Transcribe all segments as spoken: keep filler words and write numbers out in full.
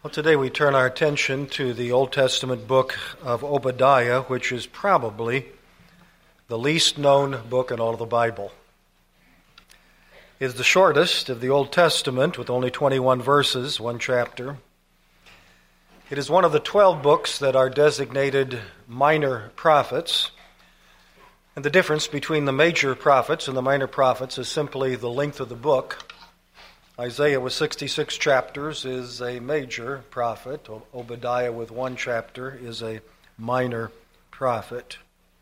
Well, today we turn our attention to the Old Testament book of Obadiah, which is probably the least known book in all of the Bible. It is the shortest of the Old Testament, with only twenty-one verses, one chapter. It is one of the twelve books that are designated minor prophets. And the difference between the major prophets and the minor prophets is simply the length of the book. Isaiah with sixty-six chapters is a major prophet. Obadiah with one chapter is a minor prophet.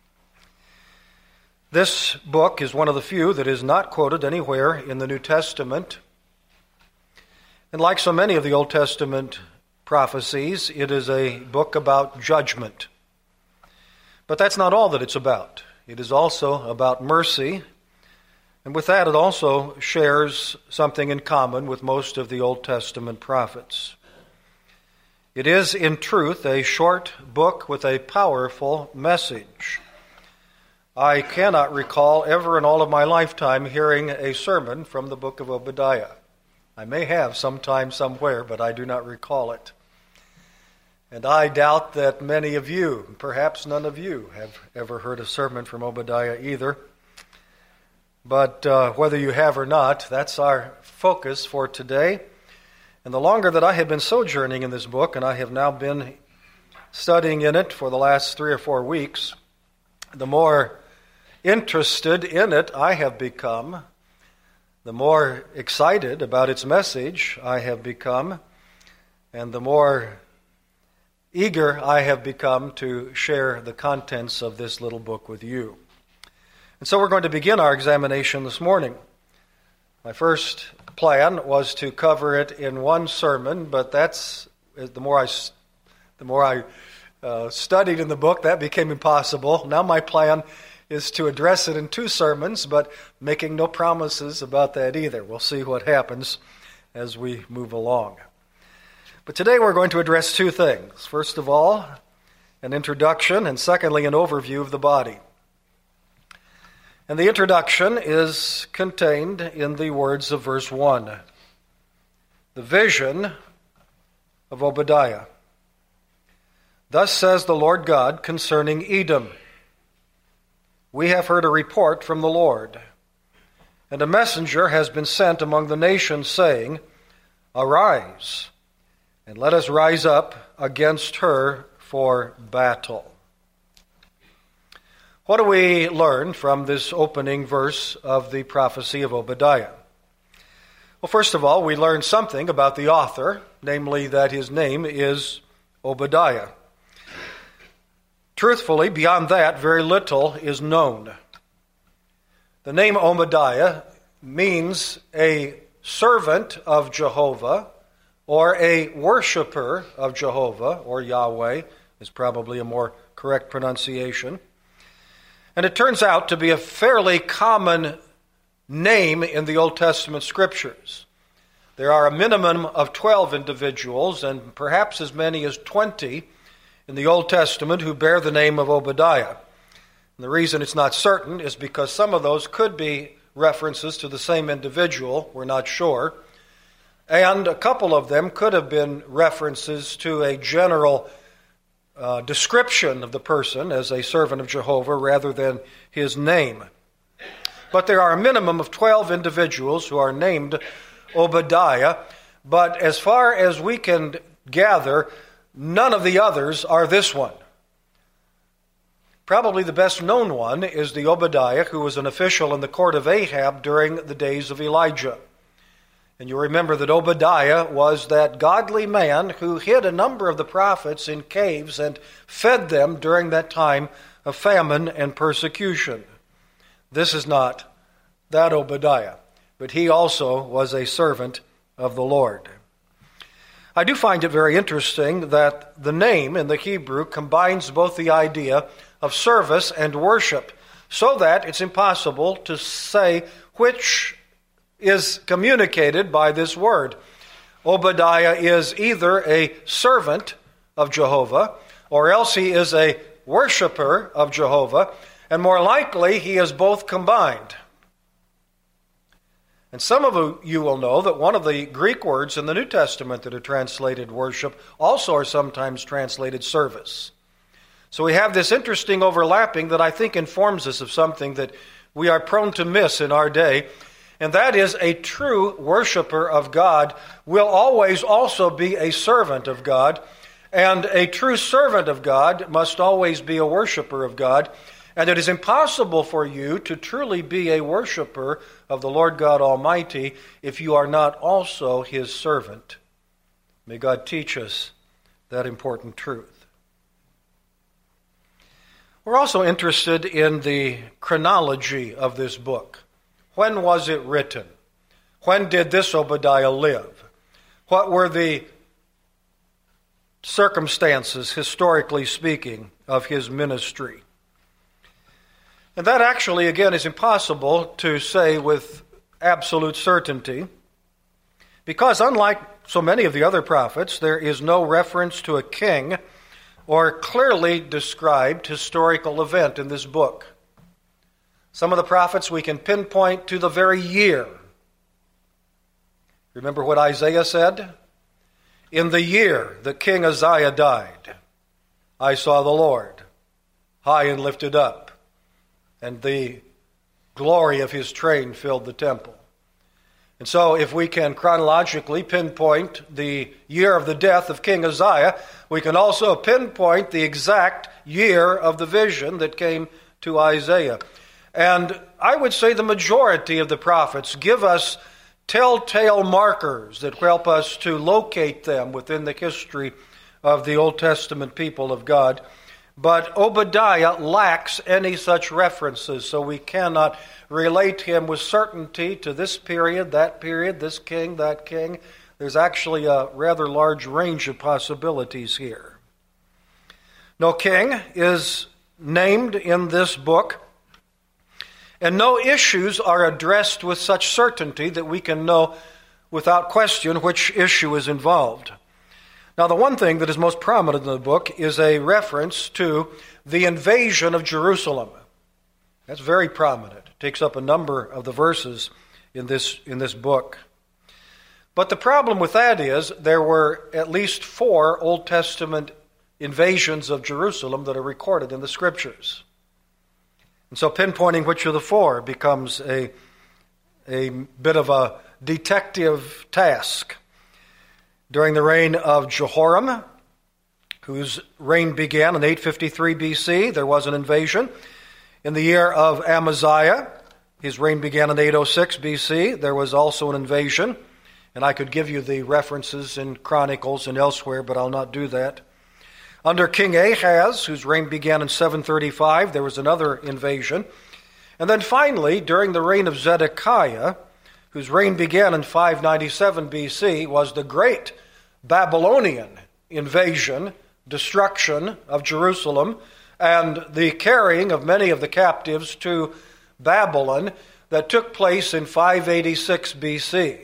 This book is one of the few that is not quoted anywhere in the New Testament. And like so many of the Old Testament prophecies, it is a book about judgment. But that's not all that it's about. It is also about mercy. And with that, it also shares something in common with most of the Old Testament prophets. It is, in truth, a short book with a powerful message. I cannot recall ever in all of my lifetime hearing a sermon from the book of Obadiah. I may have sometime somewhere, but I do not recall it. And I doubt that many of you, perhaps none of you, have ever heard a sermon from Obadiah either. But uh, whether you have or not, that's our focus for today. And the longer that I have been sojourning in this book, and I have now been studying in it for the last three or four weeks, the more interested in it I have become, the more excited about its message I have become, and the more eager I have become to share the contents of this little book with you. And so we're going to begin our examination this morning. My first plan was to cover it in one sermon, but that's the more I, the more I uh, studied in the book, that became impossible. Now my plan is to address it in two sermons, but making no promises about that either. We'll see what happens as we move along. But today we're going to address two things. First of all, an introduction, and secondly, an overview of the body. And the introduction is contained in the words of verse one. The vision of Obadiah. Thus says the Lord God concerning Edom. We have heard a report from the Lord, and a messenger has been sent among the nations, saying, Arise, and let us rise up against her for battle. What do we learn from this opening verse of the prophecy of Obadiah? Well, first of all, we learn something about the author, namely that his name is Obadiah. Truthfully, beyond that, very little is known. The name Obadiah means a servant of Jehovah, or a worshiper of Jehovah, or Yahweh is probably a more correct pronunciation. And it turns out to be a fairly common name in the Old Testament Scriptures. There are a minimum of twelve individuals, and perhaps as many as twenty in the Old Testament who bear the name of Obadiah. And the reason it's not certain is because some of those could be references to the same individual, we're not sure. And a couple of them could have been references to a general uh, description of the person as a servant of Jehovah rather than his name. But there are a minimum of twelve individuals who are named Obadiah, but as far as we can gather, none of the others are this one. Probably the best known one is the Obadiah who was an official in the court of Ahab during the days of Elijah. And you remember that Obadiah was that godly man who hid a number of the prophets in caves and fed them during that time of famine and persecution. This is not that Obadiah, but he also was a servant of the Lord. I do find it very interesting that the name in the Hebrew combines both the idea of service and worship, so that it's impossible to say which is communicated by this word. Obadiah is either a servant of Jehovah, or else he is a worshiper of Jehovah, and more likely he is both combined. And some of you will know that one of the Greek words in the New Testament that are translated worship also are sometimes translated service. So we have this interesting overlapping that I think informs us of something that we are prone to miss in our day, and that is a true worshiper of God will always also be a servant of God, and a true servant of God must always be a worshiper of God, and it is impossible for you to truly be a worshiper of the Lord God Almighty if you are not also His servant. May God teach us that important truth. We're also interested in the chronology of this book. When was it written? When did this Obadiah live? What were the circumstances, historically speaking, of his ministry? And that actually, again, is impossible to say with absolute certainty, because unlike so many of the other prophets, there is no reference to a king or clearly described historical event in this book. Some of the prophets we can pinpoint to the very year. Remember what Isaiah said? In the year that King Uzziah died, I saw the Lord high and lifted up, and the glory of his train filled the temple. And so if we can chronologically pinpoint the year of the death of King Uzziah, we can also pinpoint the exact year of the vision that came to Isaiah. And I would say the majority of the prophets give us telltale markers that help us to locate them within the history of the Old Testament people of God. But Obadiah lacks any such references, so we cannot relate him with certainty to this period, that period, this king, that king. There's actually a rather large range of possibilities here. No king is named in this book, and no issues are addressed with such certainty that we can know without question which issue is involved. Now, the one thing that is most prominent in the book is a reference to the invasion of Jerusalem. That's very prominent. It takes up a number of the verses in this, in this book. But the problem with that is there were at least four Old Testament invasions of Jerusalem that are recorded in the Scriptures. And so pinpointing which of the four becomes a, a bit of a detective task. During the reign of Jehoram, whose reign began in eight fifty-three B C, there was an invasion. In the year of Amaziah, his reign began in eight oh six B C, there was also an invasion. And I could give you the references in Chronicles and elsewhere, but I'll not do that. Under King Ahaz, whose reign began in seven thirty-five, there was another invasion. And then finally, during the reign of Zedekiah, whose reign began in five ninety-seven B C, was the great Babylonian invasion, destruction of Jerusalem, and the carrying of many of the captives to Babylon that took place in five eighty-six B C.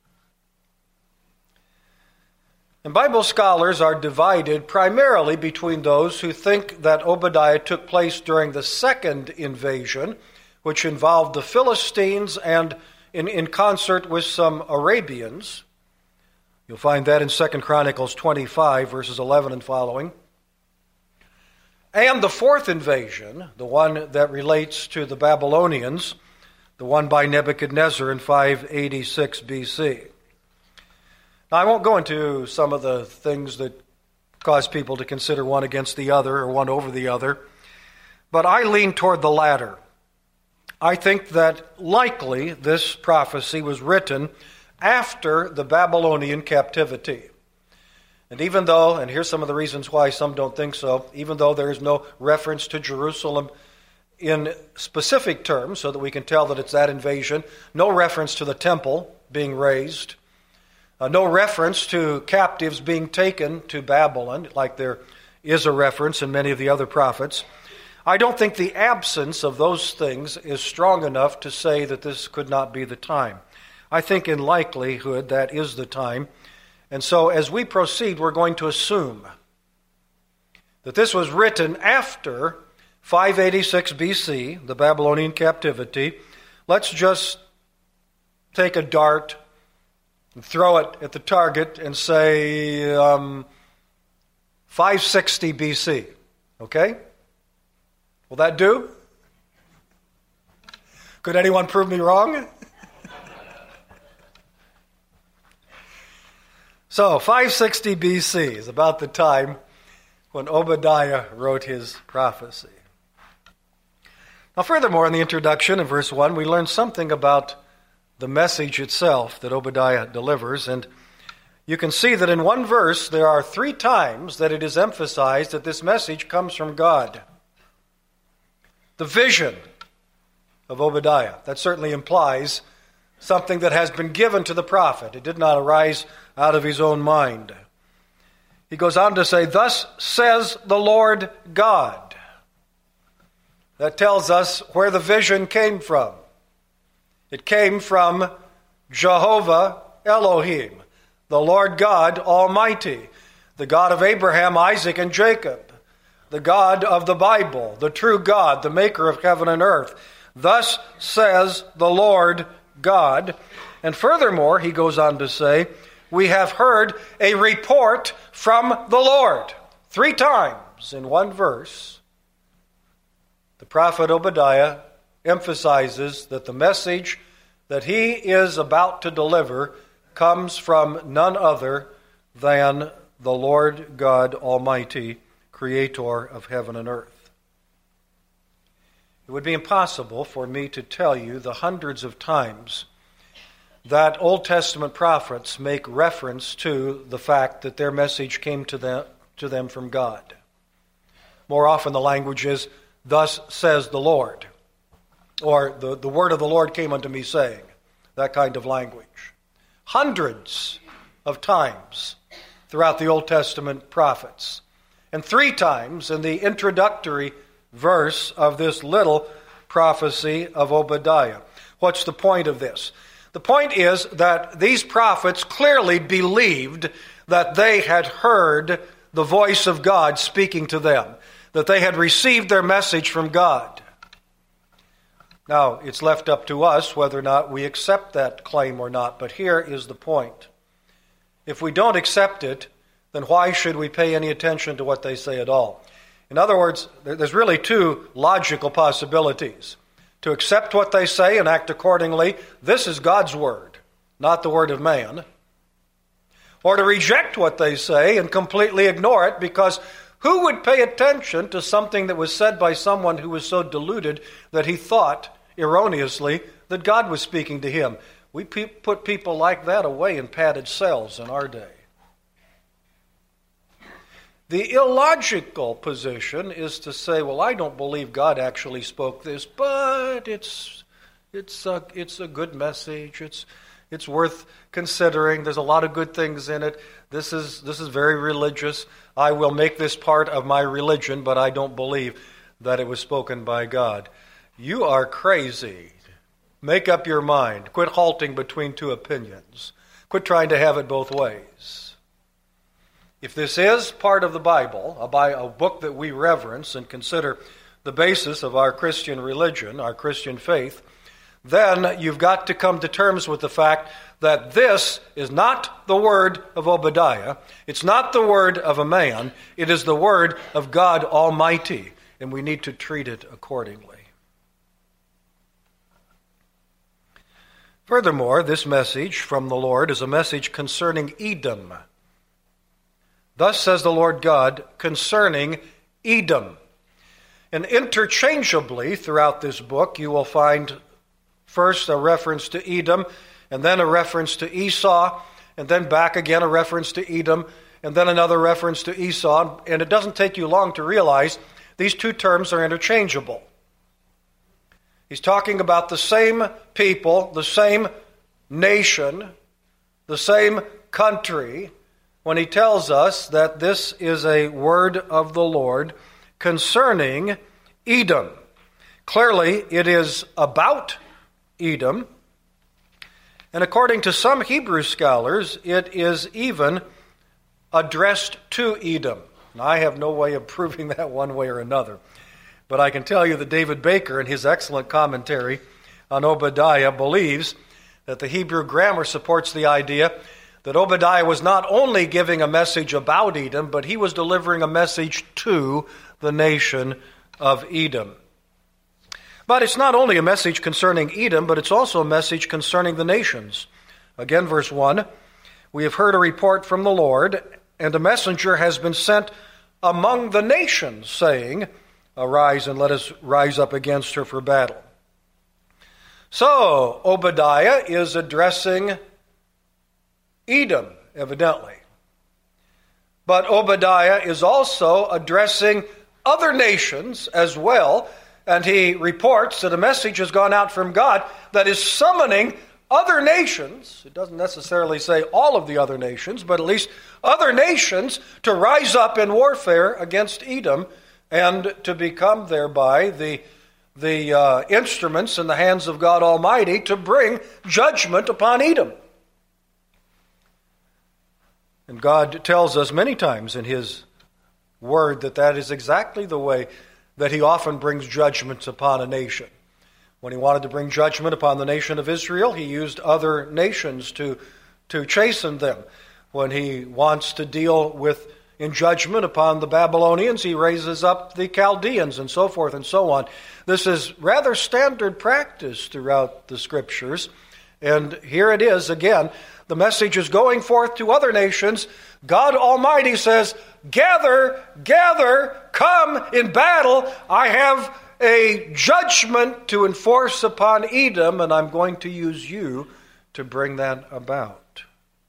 And Bible scholars are divided primarily between those who think that Obadiah took place during the second invasion, which involved the Philistines and in, in concert with some Arabians. You'll find that in Second Chronicles twenty-five, verses eleven and following. And the fourth invasion, the one that relates to the Babylonians, the one by Nebuchadnezzar in five eighty-six B C. Now, I won't go into some of the things that cause people to consider one against the other or one over the other, but I lean toward the latter. I think that likely this prophecy was written after the Babylonian captivity. And even though, and here's some of the reasons why some don't think so, even though there is no reference to Jerusalem in specific terms, so that we can tell that it's that invasion, no reference to the temple being razed, uh, no reference to captives being taken to Babylon, like there is a reference in many of the other prophets, I don't think the absence of those things is strong enough to say that this could not be the time. I think in likelihood that is the time. And so as we proceed, we're going to assume that this was written after five eighty-six B C, the Babylonian captivity. Let's just take a dart and throw it at the target and say um, five sixty B C. Okay? Will that do? Could anyone prove me wrong? So, five sixty B C is about the time when Obadiah wrote his prophecy. Now, furthermore, in the introduction in verse one, we learn something about the message itself that Obadiah delivers. And you can see that in one verse, there are three times that it is emphasized that this message comes from God. The vision of Obadiah. That certainly implies something that has been given to the prophet. It did not arise out of his own mind. He goes on to say, "Thus says the Lord God." That tells us where the vision came from. It came from Jehovah Elohim, the Lord God Almighty, the God of Abraham, Isaac, and Jacob, the God of the Bible, the true God, the maker of heaven and earth. Thus says the Lord God. And furthermore, he goes on to say, we have heard a report from the Lord. Three times in one verse, the prophet Obadiah emphasizes that the message that he is about to deliver comes from none other than the Lord God Almighty, creator of heaven and earth. It would be impossible for me to tell you the hundreds of times that Old Testament prophets make reference to the fact that their message came to them, to them from God. More often the language is, "Thus says the Lord," or the, the word of the Lord came unto me saying, that kind of language. Hundreds of times throughout the Old Testament prophets. And three times in the introductory verse of this little prophecy of Obadiah. What's the point of this? The point is that these prophets clearly believed that they had heard the voice of God speaking to them, that they had received their message from God. Now, it's left up to us whether or not we accept that claim or not, but here is the point. If we don't accept it, then why should we pay any attention to what they say at all? In other words, there's really two logical possibilities. To accept what they say and act accordingly, this is God's word, not the word of man. Or to reject what they say and completely ignore it, because who would pay attention to something that was said by someone who was so deluded that he thought erroneously that God was speaking to him? We pe- put people like that away in padded cells in our day. The illogical position is to say, well, I don't believe God actually spoke this, but it's it's a, it's a good message. It's it's worth considering. There's a lot of good things in it. This is this is very religious. I will make this part of my religion, but I don't believe that it was spoken by God. You are crazy. Make up your mind. Quit halting between two opinions. Quit trying to have it both ways. If this is part of the Bible, a book that we reverence and consider the basis of our Christian religion, our Christian faith, then you've got to come to terms with the fact that this is not the word of Obadiah. It's not the word of a man. It is the word of God Almighty, and we need to treat it accordingly. Furthermore, this message from the Lord is a message concerning Edom. Thus says the Lord God concerning Edom. And interchangeably throughout this book, you will find first a reference to Edom, and then a reference to Esau, and then back again a reference to Edom, and then another reference to Esau. And it doesn't take you long to realize these two terms are interchangeable. He's talking about the same people, the same nation, the same country, when he tells us that this is a word of the Lord concerning Edom. Clearly, it is about Edom, and according to some Hebrew scholars, it is even addressed to Edom. Now, I have no way of proving that one way or another, but I can tell you that David Baker, in his excellent commentary on Obadiah, believes that the Hebrew grammar supports the idea that Obadiah was not only giving a message about Edom, but he was delivering a message to the nation of Edom. But it's not only a message concerning Edom, but it's also a message concerning the nations. Again, verse one, we have heard a report from the Lord, and a messenger has been sent among the nations, saying, arise and let us rise up against her for battle. So, Obadiah is addressing Edom, evidently. But Obadiah is also addressing other nations as well, and he reports that a message has gone out from God that is summoning other nations. It doesn't necessarily say all of the other nations, but at least other nations to rise up in warfare against Edom and to become thereby the, the uh, instruments in the hands of God Almighty to bring judgment upon Edom. And God tells us many times in His Word that that is exactly the way that He often brings judgments upon a nation. When He wanted to bring judgment upon the nation of Israel, He used other nations to, to chasten them. When He wants to deal with, in judgment upon the Babylonians, He raises up the Chaldeans and so forth and so on. This is rather standard practice throughout the Scriptures. And here it is again. The message is going forth to other nations. God Almighty says, gather, gather, come in battle. I have a judgment to enforce upon Edom, and I'm going to use you to bring that about.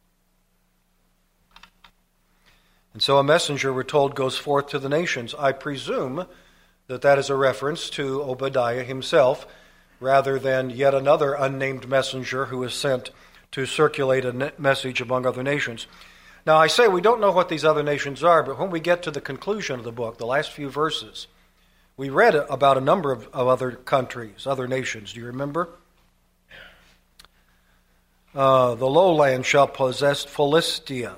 And so a messenger, we're told, goes forth to the nations. I presume that that is a reference to Obadiah himself, rather than yet another unnamed messenger who is sent to circulate a message among other nations. Now, I say we don't know what these other nations are, but when we get to the conclusion of the book, the last few verses, we read about a number of, of other countries, other nations. Do you remember? Uh, the lowland shall possess Philistia.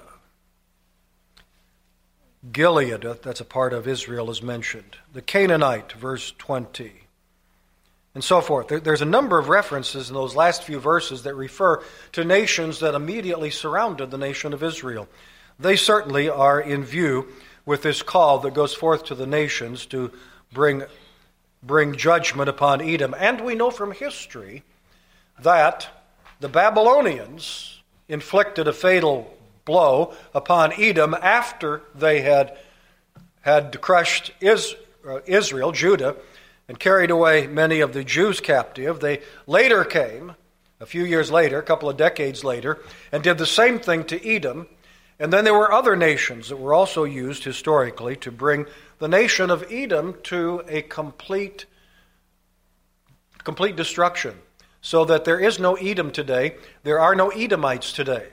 Gilead, that's a part of Israel, is mentioned. The Canaanite, verse twenty. And so forth. There's a number of references in those last few verses that refer to nations that immediately surrounded the nation of Israel. They certainly are in view with this call that goes forth to the nations to bring, bring judgment upon Edom. And we know from history that the Babylonians inflicted a fatal blow upon Edom after they had, had crushed Israel, Judah, and carried away many of the Jews captive. They later came, a few years later, a couple of decades later, and did the same thing to Edom. And then there were other nations that were also used historically to bring the nation of Edom to a complete, complete destruction, so that there is no Edom today. There are no Edomites today.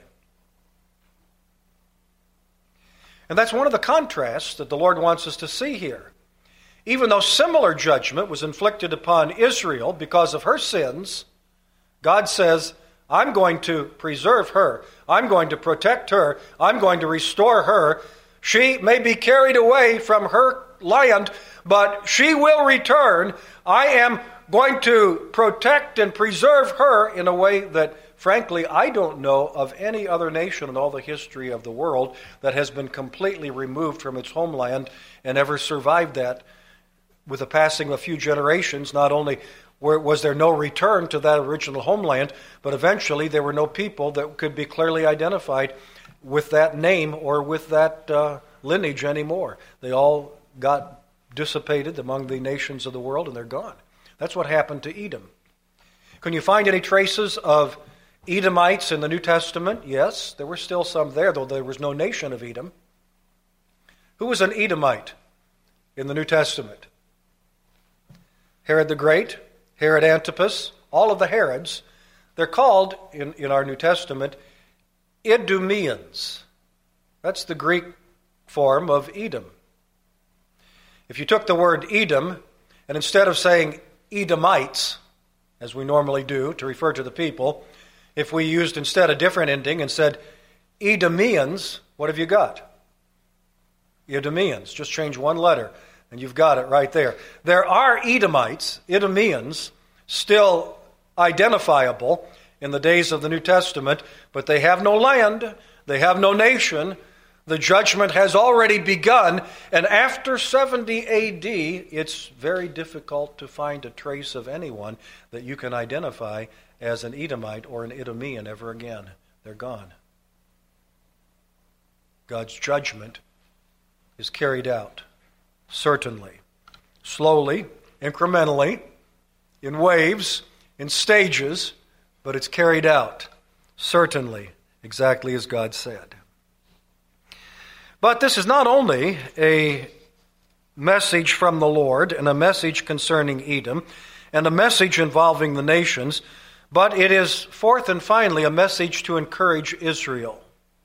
And that's one of the contrasts that the Lord wants us to see here. Even though similar judgment was inflicted upon Israel because of her sins, God says, I'm going to preserve her. I'm going to protect her. I'm going to restore her. She may be carried away from her land, but she will return. I am going to protect and preserve her in a way that, frankly, I don't know of any other nation in all the history of the world that has been completely removed from its homeland and ever survived that. With the passing of a few generations, not only was there no return to that original homeland, but eventually there were no people that could be clearly identified with that name or with that uh, lineage anymore. They all got dissipated among the nations of the world, and they're gone. That's what happened to Edom. Can you find any traces of Edomites in the New Testament? Yes, there were still some there, though there was no nation of Edom. Who was an Edomite in the New Testament? Herod the Great, Herod Antipas, all of the Herods, they're called, in, in our New Testament, Idumeans. That's the Greek form of Edom. If you took the word Edom, and instead of saying Edomites, as we normally do to refer to the people, if we used instead a different ending and said Idumeans, what have you got? Idumeans. Just change one letter. And you've got it right there. There are Edomites, Idumeans, still identifiable in the days of the New Testament, but they have no land, they have no nation. The judgment has already begun, and after seventy A D, it's very difficult to find a trace of anyone that you can identify as an Edomite or an Idumean ever again. They're gone. God's judgment is carried out, certainly, slowly, incrementally, in waves, in stages, but it's carried out, certainly, exactly as God said. But this is not only a message from the Lord and a message concerning Edom and a message involving the nations, but it is, fourth and finally, a message to encourage Israel.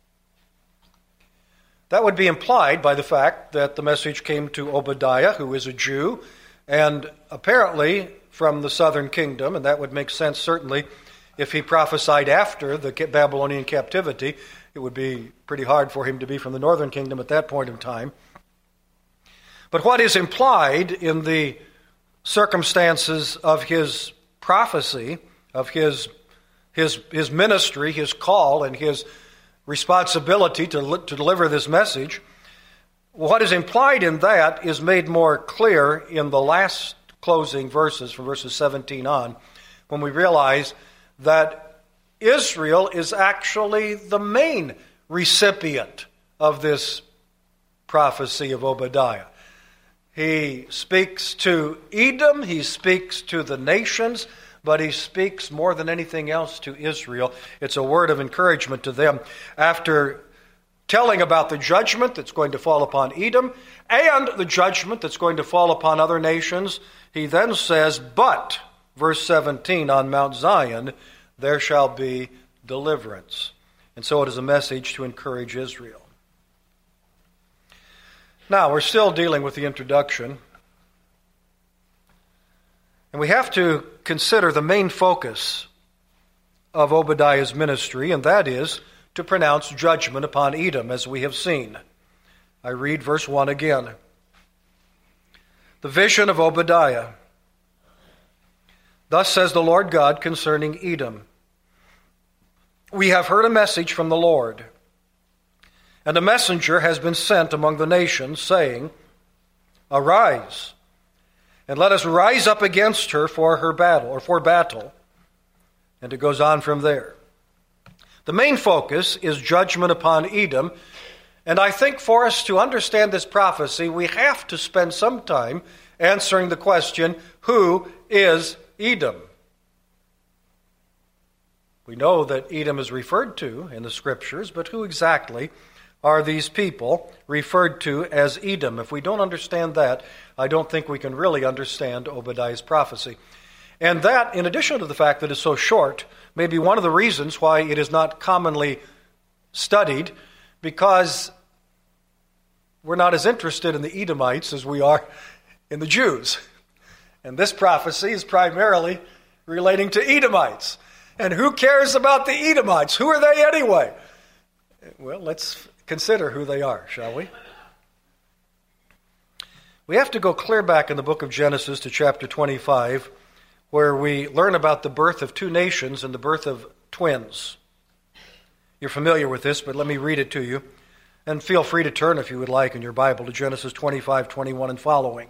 That would be implied by the fact that the message came to Obadiah, who is a Jew, and apparently from the southern kingdom, and that would make sense certainly if he prophesied after the Babylonian captivity. It would be pretty hard for him to be from the northern kingdom at that point in time. But what is implied in the circumstances of his prophecy, of his, his, his ministry, his call, and his responsibility to, to deliver this message, what is implied in that is made more clear in the last closing verses, from verses seventeen on, when we realize that Israel is actually the main recipient of this prophecy of Obadiah. He speaks to Edom, he speaks to the nations, but he speaks more than anything else to Israel. It's a word of encouragement to them. After telling about the judgment that's going to fall upon Edom and the judgment that's going to fall upon other nations, he then says, but, verse seventeen, on Mount Zion, there shall be deliverance. And so it is a message to encourage Israel. Now, we're still dealing with the introduction. And we have to consider the main focus of Obadiah's ministry, and that is to pronounce judgment upon Edom, as we have seen. I read verse one again. The vision of Obadiah. Thus says the Lord God concerning Edom. We have heard a message from the Lord, and a messenger has been sent among the nations, saying, Arise, and let us rise up against her for her battle, or for battle. And it goes on from there. The main focus is judgment upon Edom, and I think for us to understand this prophecy, we have to spend some time answering the question, who is Edom? We know that Edom is referred to in the Scriptures, but who exactly are these people referred to as Edom? If we don't understand that, I don't think we can really understand Obadiah's prophecy. And that, in addition to the fact that it's so short, may be one of the reasons why it is not commonly studied, because we're not as interested in the Edomites as we are in the Jews. And this prophecy is primarily relating to Edomites. And who cares about the Edomites? Who are they anyway? Well, let's consider who they are, shall we? We have to go clear back in the book of Genesis to chapter twenty-five, where we learn about the birth of two nations and the birth of twins. You're familiar with this, but let me read it to you. And feel free to turn, if you would like, in your Bible to Genesis twenty-five, twenty-one and following.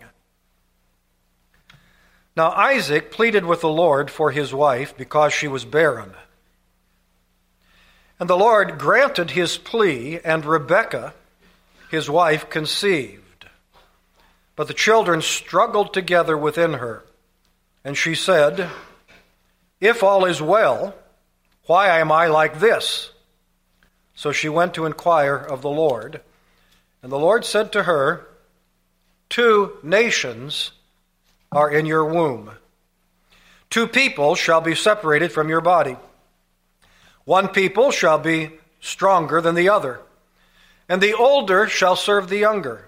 Now Isaac pleaded with the Lord for his wife because she was barren. And the Lord granted his plea, and Rebekah, his wife, conceived. But the children struggled together within her. And she said, If all is well, why am I like this? So she went to inquire of the Lord. And the Lord said to her, Two nations are in your womb. Two people shall be separated from your body. One people shall be stronger than the other, and the older shall serve the younger.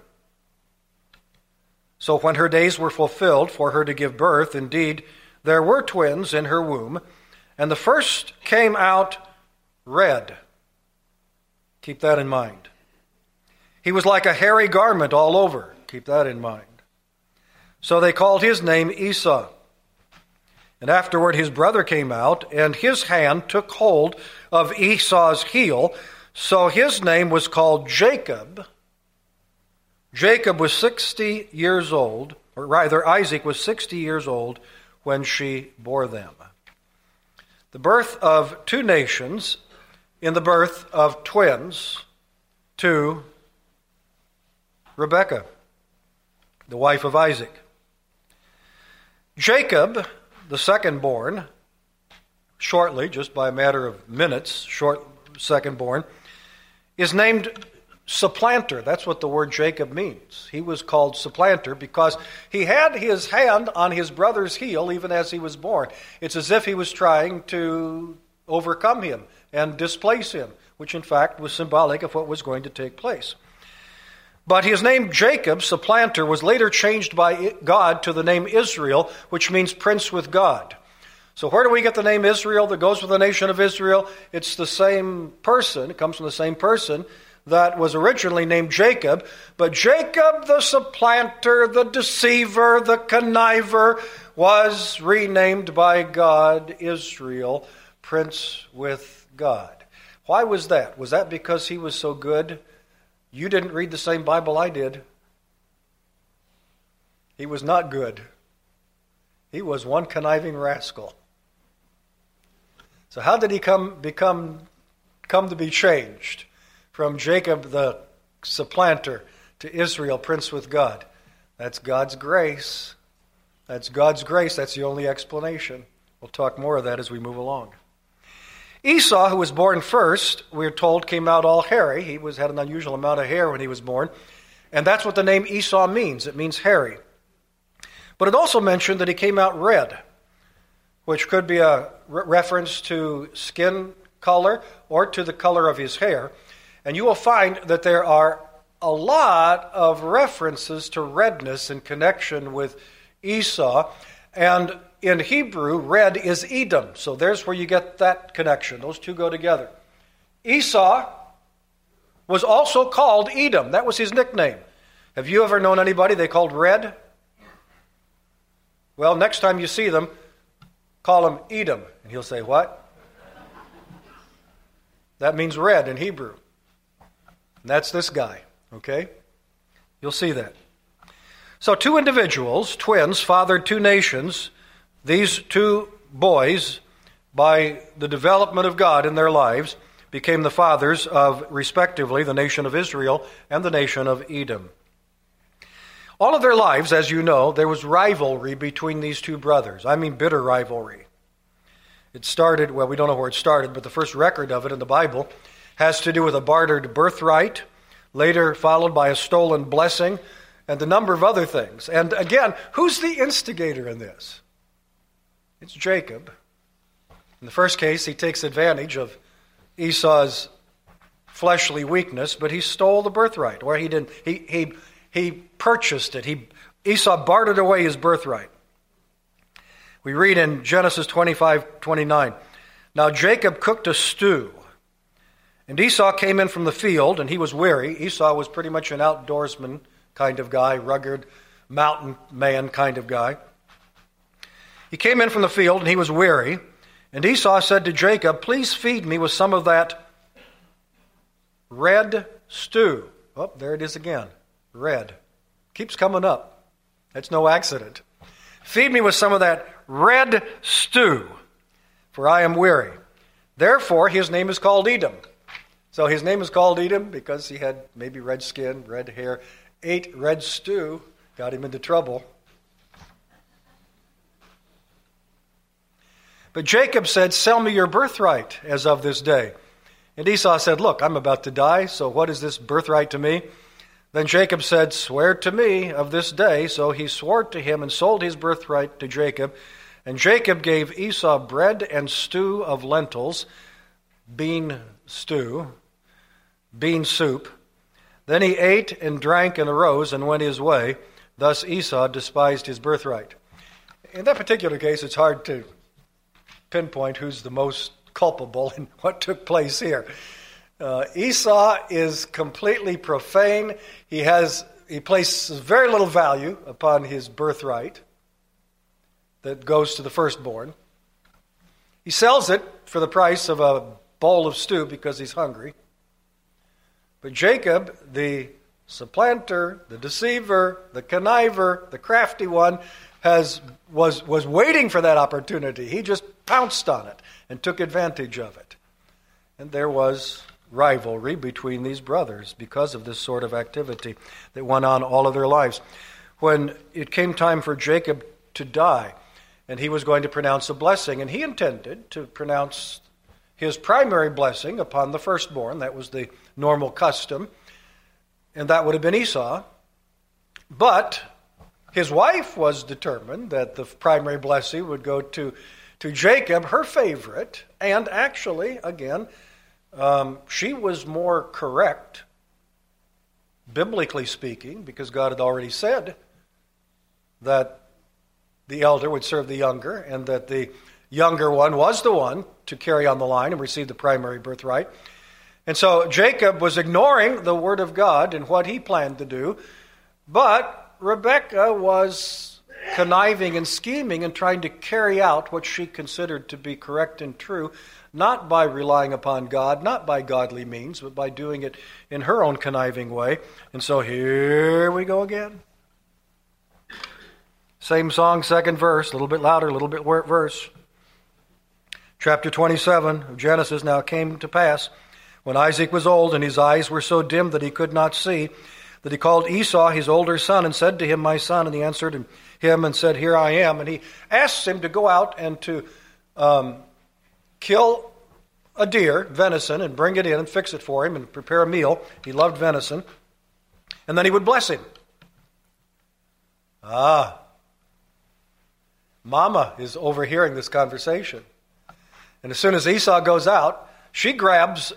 So when her days were fulfilled for her to give birth, indeed, there were twins in her womb, and the first came out red. Keep that in mind. He was like a hairy garment all over. Keep that in mind. So they called his name Esau. And afterward his brother came out, and his hand took hold of Esau's heel, so his name was called Jacob. Jacob was sixty years old, or rather Isaac was sixty years old when she bore them. The birth of two nations in the birth of twins to Rebekah, the wife of Isaac. Jacob, the second born, shortly, just by a matter of minutes, short second born, is named supplanter. That's what the word Jacob means. He was called supplanter because he had his hand on his brother's heel even as he was born. It's as if he was trying to overcome him and displace him, which in fact was symbolic of what was going to take place. But his name Jacob, supplanter, was later changed by God to the name Israel, which means prince with God. So where do we get the name Israel that goes with the nation of Israel? It's the same person. It comes from the same person that was originally named Jacob. But Jacob, the supplanter, the deceiver, the conniver, was renamed by God Israel, prince with God. Why was that? Was that because he was so good? You didn't read the same Bible I did. He was not good. He was one conniving rascal. So how did he come become come to be changed from Jacob the supplanter to Israel, prince with God? That's God's grace. That's God's grace. That's the only explanation. We'll talk more of that as we move along. Esau, who was born first, we're told, came out all hairy. He was had an unusual amount of hair when he was born. And that's what the name Esau means. It means hairy. But it also mentioned that he came out red, which could be a re- reference to skin color or to the color of his hair. And you will find that there are a lot of references to redness in connection with Esau. And in Hebrew, red is Edom. So there's where you get that connection. Those two go together. Esau was also called Edom. That was his nickname. Have you ever known anybody they called Red? Well, next time you see them, call him Edom. And he'll say, what? That means red in Hebrew. And that's this guy, okay? You'll see that. So two individuals, twins, fathered two nations. These two boys, by the development of God in their lives, became the fathers of, respectively, the nation of Israel and the nation of Edom. All of their lives, as you know, there was rivalry between these two brothers. I mean bitter rivalry. It started, well, we don't know where it started, but the first record of it in the Bible has to do with a bartered birthright, later followed by a stolen blessing, and a number of other things. And again, who's the instigator in this? It's Jacob. In the first case, he takes advantage of Esau's fleshly weakness, but he stole the birthright, or he didn't. He he he purchased it. He Esau bartered away his birthright. We read in Genesis twenty-five twenty-nine. Now Jacob cooked a stew, and Esau came in from the field, and he was weary. Esau was pretty much an outdoorsman kind of guy, rugged mountain man kind of guy. He came in from the field, and he was weary. And Esau said to Jacob, please feed me with some of that red stew. Oh, there it is again. Red. Keeps coming up. That's no accident. Feed me with some of that red stew, for I am weary. Therefore, his name is called Edom. So his name is called Edom because he had maybe red skin, red hair, ate red stew, got him into trouble. But Jacob said, sell me your birthright as of this day. And Esau said, look, I'm about to die, so what is this birthright to me? Then Jacob said, swear to me of this day. So he swore to him and sold his birthright to Jacob. And Jacob gave Esau bread and stew of lentils, bean stew, bean soup. Then he ate and drank and arose and went his way. Thus Esau despised his birthright. In that particular case, it's hard to pinpoint who's the most culpable in what took place here. Uh, Esau is completely profane. He has he places very little value upon his birthright. that goes to the firstborn. He sells it for the price of a bowl of stew because he's hungry. But Jacob, the supplanter, the deceiver, the conniver, the crafty one, has was was waiting for that opportunity. He just pounced on it and took advantage of it. And there was rivalry between these brothers because of this sort of activity that went on all of their lives. When it came time for Jacob to die, and he was going to pronounce a blessing, and he intended to pronounce his primary blessing upon the firstborn. That was the normal custom, and that would have been Esau. But his wife was determined that the primary blessing would go to, to Jacob, her favorite, and actually, again, um, she was more correct, biblically speaking, because God had already said that the elder would serve the younger, and that the younger one was the one to carry on the line and receive the primary birthright. And so Jacob was ignoring the word of God and what he planned to do, but Rebekah was conniving and scheming and trying to carry out what she considered to be correct and true, not by relying upon God, not by godly means, but by doing it in her own conniving way. And so here we go again. Same song, second verse, a little bit louder, a little bit verse. Chapter twenty-seven of Genesis. Now it came to pass, when Isaac was old, and his eyes were so dim that he could not see, that he called Esau, his older son, and said to him, my son. And he answered him and said, here I am. And he asks him to go out and to um, kill a deer, venison, and bring it in and fix it for him and prepare a meal. He loved venison. And then he would bless him. Ah, Mama is overhearing this conversation. And as soon as Esau goes out, she grabs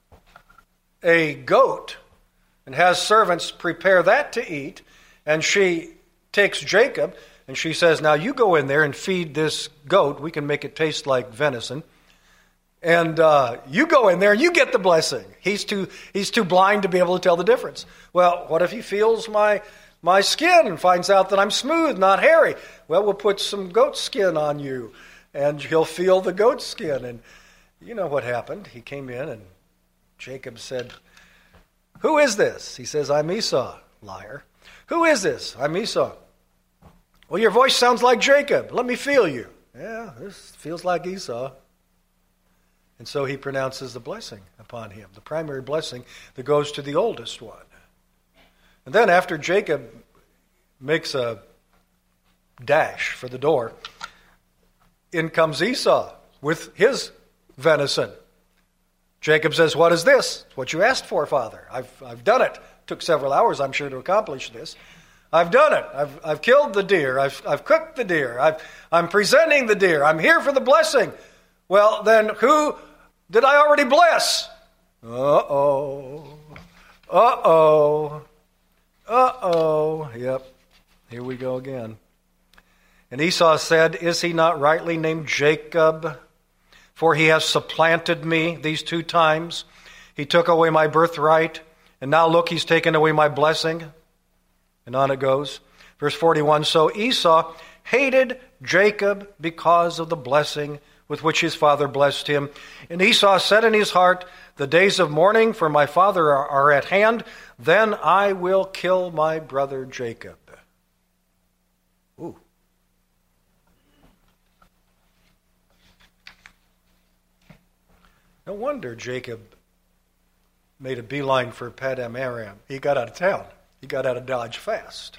a goat and has servants prepare that to eat. And she takes Jacob and she says, now you go in there and feed this goat. We can make it taste like venison. And uh, you go in there and you get the blessing. He's too, he's too blind to be able to tell the difference. Well, what if he feels my... my skin and finds out that I'm smooth, not hairy? Well, we'll put some goat skin on you, and he'll feel the goat skin. And you know what happened. He came in, and Jacob said, who is this? He says, I'm Esau. Liar. Who is this? I'm Esau. Well, your voice sounds like Jacob. Let me feel you. Yeah, this feels like Esau. And so he pronounces the blessing upon him, the primary blessing that goes to the oldest one. And then after Jacob makes a dash for the door, in comes Esau with his venison. Jacob says, what is this? It's what you asked for, Father. I've I've done it. Took several hours, I'm sure, to accomplish this. I've done it. I've I've killed the deer. I've I've cooked the deer. I've I'm presenting the deer. I'm here for the blessing. Well, then who did I already bless? Uh-oh. Uh-oh. Uh-oh. Yep. Here we go again. And Esau said, is he not rightly named Jacob? For he has supplanted me these two times. He took away my birthright, and now look, he's taken away my blessing. And on it goes. Verse forty-one, so Esau hated Jacob because of the blessing with which his father blessed him. And Esau said in his heart, the days of mourning for my father are, are at hand. Then I will kill my brother Jacob. Ooh. No wonder Jacob made a beeline for Paddan Aram. He got out of town. He got out of Dodge fast.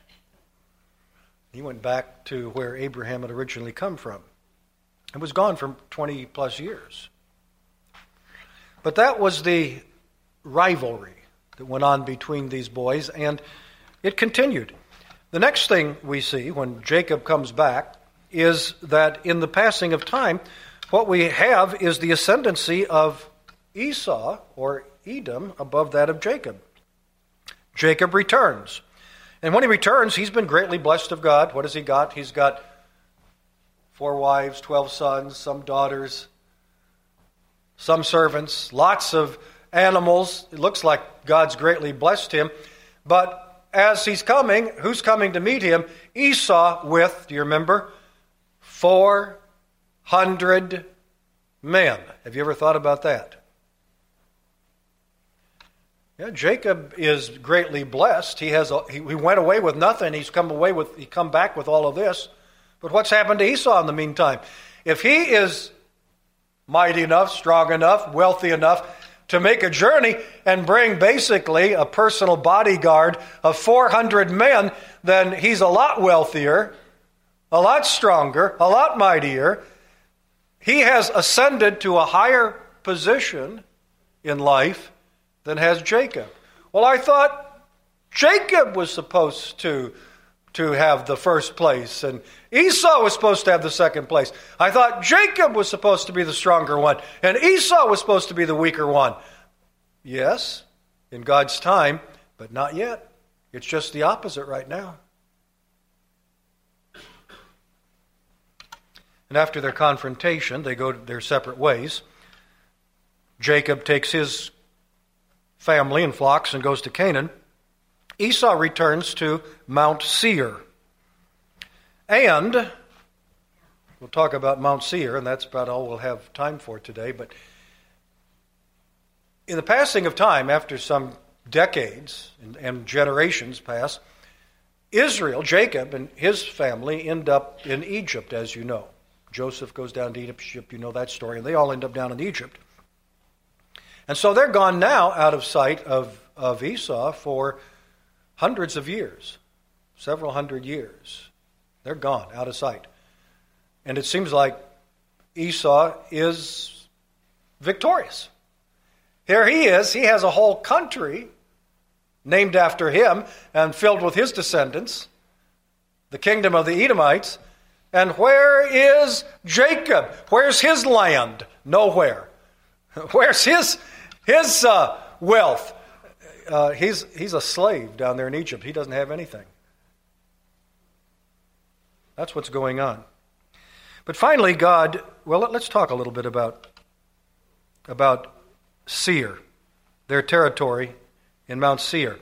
He went back to where Abraham had originally come from and was gone for twenty plus years. But that was the rivalry that went on between these boys, and it continued. The next thing we see when Jacob comes back is that in the passing of time, what we have is the ascendancy of Esau, or Edom, above that of Jacob. Jacob returns. And when he returns, he's been greatly blessed of God. What has he got? He's got four wives, twelve sons, some daughters, some servants, lots of animals. It looks like God's greatly blessed him. But as he's coming, who's coming to meet him? Esau with, do you remember, Four hundred men. Have you ever thought about that? Yeah, Jacob is greatly blessed. He has a, he, he went away with nothing. He's come away with he come back with all of this. But what's happened to Esau in the meantime? If he is mighty enough, strong enough, wealthy enough to make a journey and bring basically a personal bodyguard of four hundred men, then he's a lot wealthier, a lot stronger, a lot mightier. He has ascended to a higher position in life than has Jacob. Well, I thought Jacob was supposed to, to have the first place, and Esau was supposed to have the second place. I thought Jacob was supposed to be the stronger one, and Esau was supposed to be the weaker one. Yes, in God's time, but not yet. It's just the opposite right now. And after their confrontation, they go their separate ways. Jacob takes his family and flocks and goes to Canaan. Esau returns to Mount Seir. And we'll talk about Mount Seir, and that's about all we'll have time for today. But in the passing of time, after some decades and, and generations pass, Israel, Jacob, and his family end up in Egypt, as you know. Joseph goes down to Egypt, you know that story, and they all end up down in Egypt. And so they're gone now out of sight of, of Esau for hundreds of years, several hundred years. They're gone, out of sight. And it seems like Esau is victorious. Here he is. He has a whole country named after him and filled with his descendants, the kingdom of the Edomites. And where is Jacob? Where's his land? Nowhere. Where's his his uh, wealth? Uh, he's he's a slave down there in Egypt. He doesn't have anything. That's what's going on. But finally, God. Well, let's talk a little bit about about Seir, their territory in Mount Seir.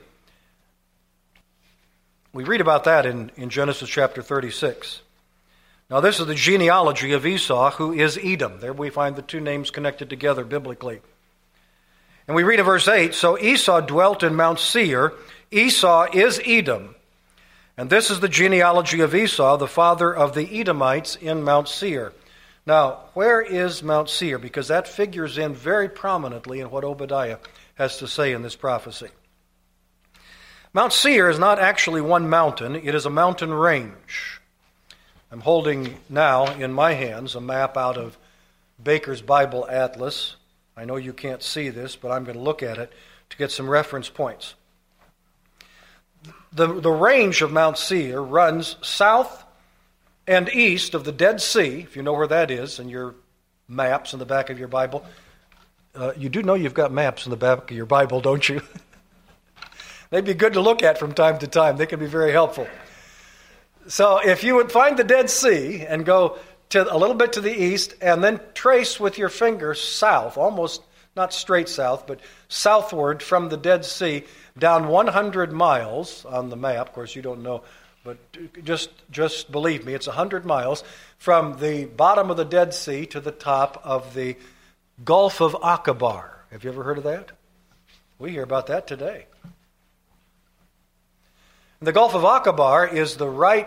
We read about that in, in Genesis chapter thirty-six. Now, this is the genealogy of Esau, who is Edom. There we find the two names connected together biblically. And we read in verse eight, so Esau dwelt in Mount Seir. Esau is Edom. And this is the genealogy of Esau, the father of the Edomites in Mount Seir. Now, where is Mount Seir? Because that figures in very prominently in what Obadiah has to say in this prophecy. Mount Seir is not actually one mountain. It is a mountain range. I'm holding now in my hands a map out of Baker's Bible Atlas. I know you can't see this, but I'm going to look at it to get some reference points. The, the range of Mount Seir runs south and east of the Dead Sea, if you know where that is in your maps in the back of your Bible. Uh, you do know you've got maps in the back of your Bible, don't you? They'd be good to look at from time to time. They can be very helpful. So if you would find the Dead Sea and go to a little bit to the east and then trace with your finger south, almost not straight south, but southward from the Dead Sea down one hundred miles on the map. Of course, you don't know, but just just believe me, it's one hundred miles from the bottom of the Dead Sea to the top of the Gulf of Aqaba. Have you ever heard of that? We hear about that today. The Gulf of Aqaba is the right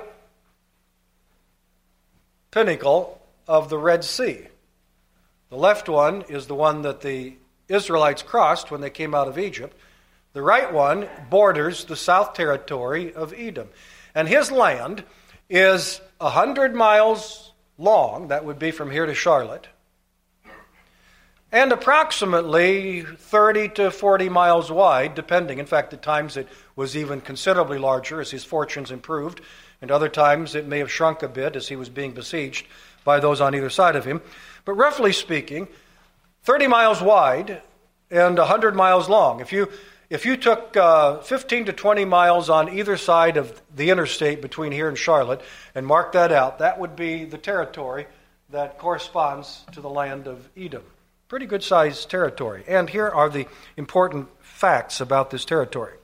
pinnacle of the Red Sea. The left one is the one that the Israelites crossed when they came out of Egypt. The right one borders the south territory of Edom. And his land is one hundred miles long, that would be from here to Charlotte, and approximately thirty to forty miles wide, depending. In fact, at times it was even considerably larger as his fortunes improved, and other times it may have shrunk a bit as he was being besieged by those on either side of him. But roughly speaking, thirty miles wide and one hundred miles long. If you if you took uh, fifteen to twenty miles on either side of the interstate between here and Charlotte and marked that out, that would be the territory that corresponds to the land of Edom. Pretty good-sized territory. And here are the important facts about this territory.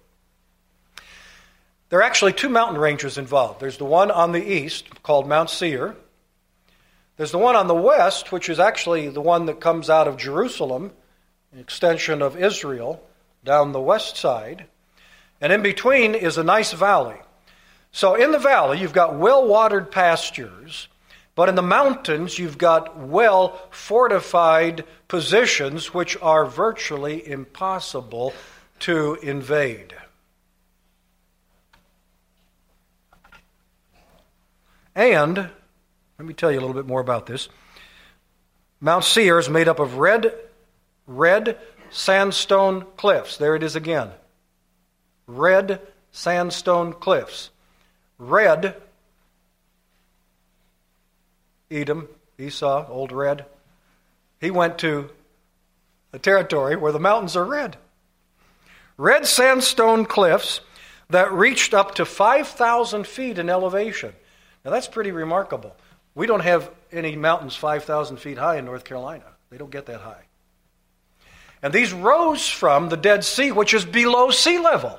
There are actually two mountain ranges involved. There's the one on the east called Mount Seir, There's the one on the west, which is actually the one that comes out of Jerusalem, an extension of Israel, down the west side. And in between is a nice valley. So in the valley, you've got well-watered pastures, but in the mountains, you've got well-fortified positions which are virtually impossible to invade. And, let me tell you a little bit more about this. Mount Seir is made up of red, red sandstone cliffs. There it is again. Red sandstone cliffs. Red, Edom, Esau, old red, he went to a territory where the mountains are red. Red sandstone cliffs that reached up to five thousand feet in elevation. Now that's pretty remarkable. We don't have any mountains five thousand feet high in North Carolina. They don't get that high. And these rose from the Dead Sea, which is below sea level.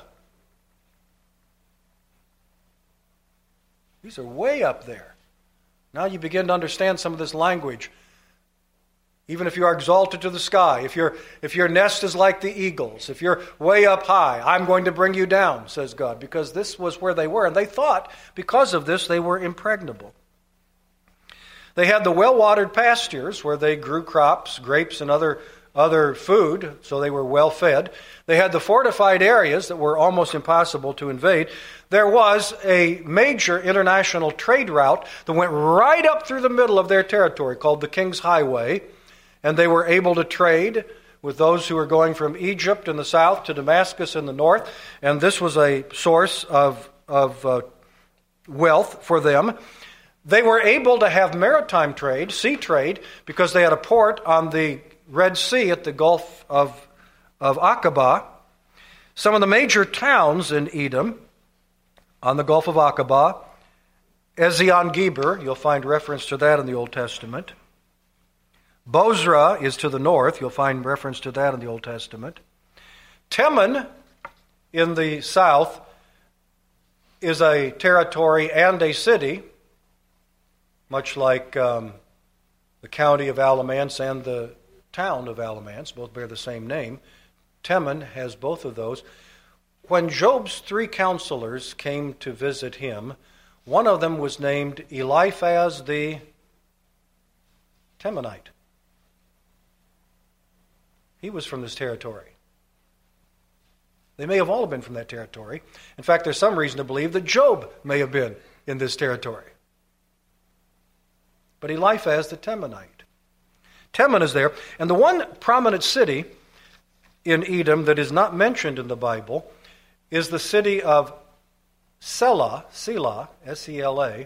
These are way up there. Now you begin to understand some of this language. Even if you are exalted to the sky, if, your if your nest is like the eagles, if you're way up high, I'm going to bring you down, says God, because this was where they were. And they thought, because of this, they were impregnable. They had the well-watered pastures where they grew crops, grapes, and other, other food, so they were well-fed. They had the fortified areas that were almost impossible to invade. There was a major international trade route that went right up through the middle of their territory called the King's Highway, and they were able to trade with those who were going from Egypt in the south to Damascus in the north, and this was a source of, of uh, wealth for them. They were able to have maritime trade, sea trade, because they had a port on the Red Sea at the Gulf of, of Aqaba. Some of the major towns in Edom on the Gulf of Aqaba, Ezion-Geber, you'll find reference to that in the Old Testament. Bozrah is to the north, you'll find reference to that in the Old Testament. Teman in the south is a territory and a city, much like um, the county of Alamance and the town of Alamance, both bear the same name. Teman has both of those. When Job's three counselors came to visit him, one of them was named Eliphaz the Temanite. He was from this territory. They may have all been from that territory. In fact, there's some reason to believe that Job may have been in this territory. But Eliphaz the Temanite. Teman is there. And the one prominent city in Edom that is not mentioned in the Bible is the city of Selah, Selah, S E L A,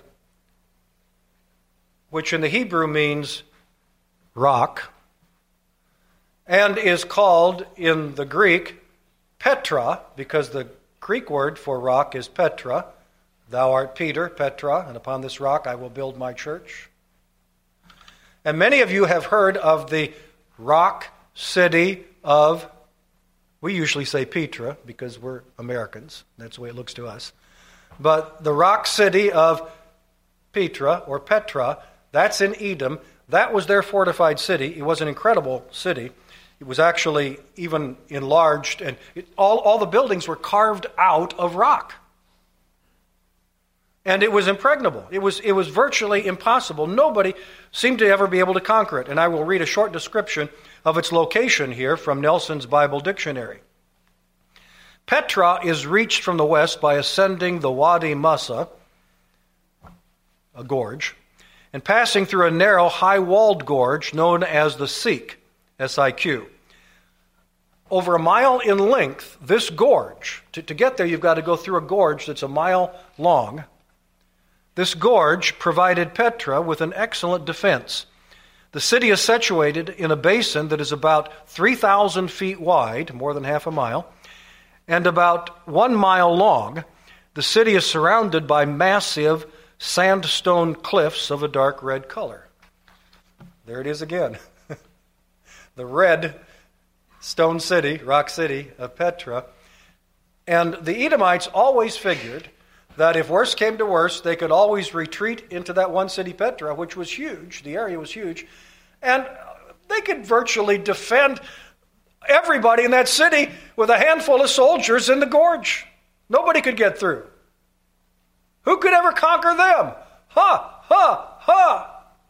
which in the Hebrew means rock, and is called in the Greek Petra, because the Greek word for rock is Petra. Thou art Peter, Petra, and upon this rock I will build my church. And many of you have heard of the rock city of, we usually say Petra because we're Americans. That's the way it looks to us. But the rock city of Petra or Petra, that's in Edom. That was their fortified city. It was an incredible city. It was actually even enlarged, and it, all, all the buildings were carved out of rock. And it was impregnable. It was, it was virtually impossible. Nobody seemed to ever be able to conquer it. And I will read a short description of its location here from Nelson's Bible Dictionary. Petra is reached from the west by ascending the Wadi Musa, a gorge, and passing through a narrow, high-walled gorge known as the Siq, S I Q. Over a mile in length, this gorge, to, to get there you've got to go through a gorge that's a mile long. This gorge provided Petra with an excellent defense. The city is situated in a basin that is about three thousand feet wide, more than half a mile, and about one mile long. The city is surrounded by massive sandstone cliffs of a dark red color. There it is again. The red stone city, rock city of Petra. And the Edomites always figured that if worse came to worse, they could always retreat into that one city, Petra, which was huge. The area was huge. And they could virtually defend everybody in that city with a handful of soldiers in the gorge. Nobody could get through. Who could ever conquer them? Ha, ha, ha.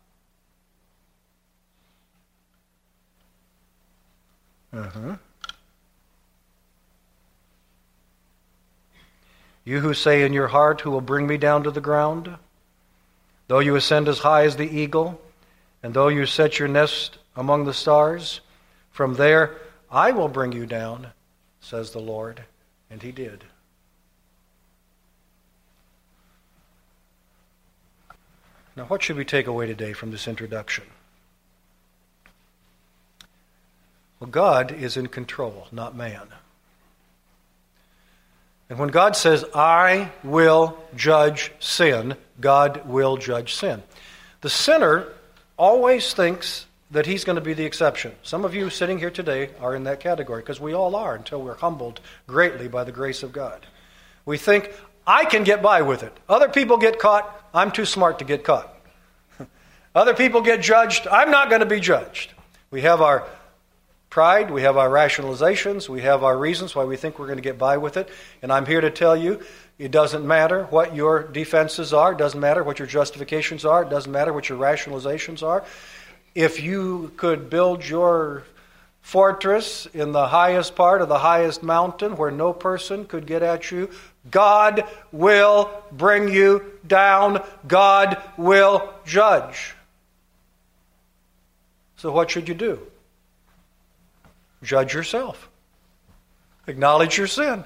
Uh-huh. You who say in your heart, who will bring me down to the ground? Though you ascend as high as the eagle, and though you set your nest among the stars, from there I will bring you down, says the Lord. And he did. Now, what should we take away today from this introduction? Well, God is in control, not man. And when God says, I will judge sin, God will judge sin. The sinner always thinks that he's going to be the exception. Some of you sitting here today are in that category, because we all are until we're humbled greatly by the grace of God. We think, I can get by with it. Other people get caught. I'm too smart to get caught. Other people get judged. I'm not going to be judged. We have our pride. We have our rationalizations. We have our reasons why we think we're going to get by with it. And I'm here to tell you, it doesn't matter what your defenses are. It doesn't matter what your justifications are. It doesn't matter what your rationalizations are. If you could build your fortress in the highest part of the highest mountain where no person could get at you, God will bring you down. God will judge. So what should you do? Judge yourself. Acknowledge your sin.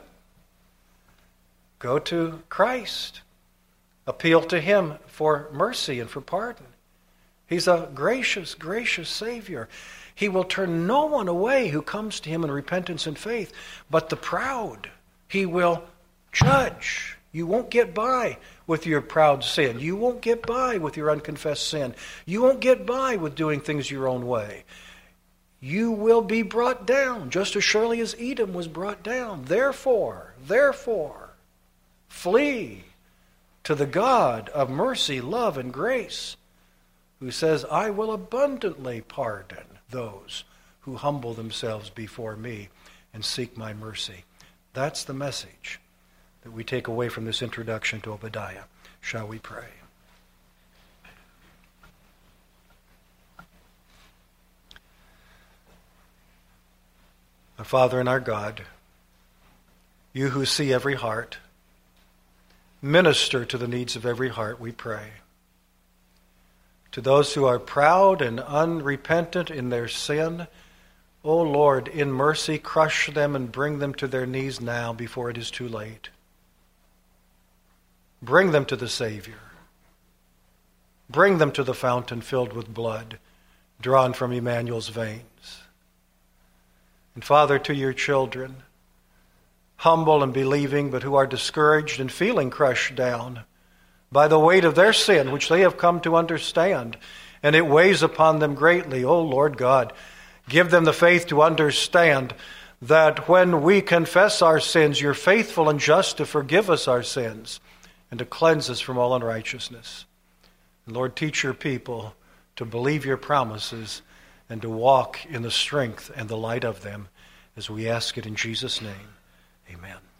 Go to Christ. Appeal to him for mercy and for pardon. He's a gracious, gracious Savior. He will turn no one away who comes to him in repentance and faith, but the proud he will judge. You won't get by with your proud sin. You won't get by with your unconfessed sin. You won't get by with doing things your own way. You will be brought down, just as surely as Edom was brought down. Therefore, therefore, flee to the God of mercy, love, and grace, who says, I will abundantly pardon those who humble themselves before me and seek my mercy. That's the message that we take away from this introduction to Obadiah. Shall we pray? Our Father and our God, you who see every heart, minister to the needs of every heart, we pray. To those who are proud and unrepentant in their sin, O Lord, in mercy, crush them and bring them to their knees now before it is too late. Bring them to the Savior. Bring them to the fountain filled with blood, drawn from Emmanuel's veins. And Father, to your children, humble and believing, but who are discouraged and feeling crushed down by the weight of their sin, which they have come to understand, and it weighs upon them greatly. O Lord God, give them the faith to understand that when we confess our sins, you're faithful and just to forgive us our sins and to cleanse us from all unrighteousness. And Lord, teach your people to believe your promises and to walk in the strength and the light of them, as we ask it in Jesus' name. Amen.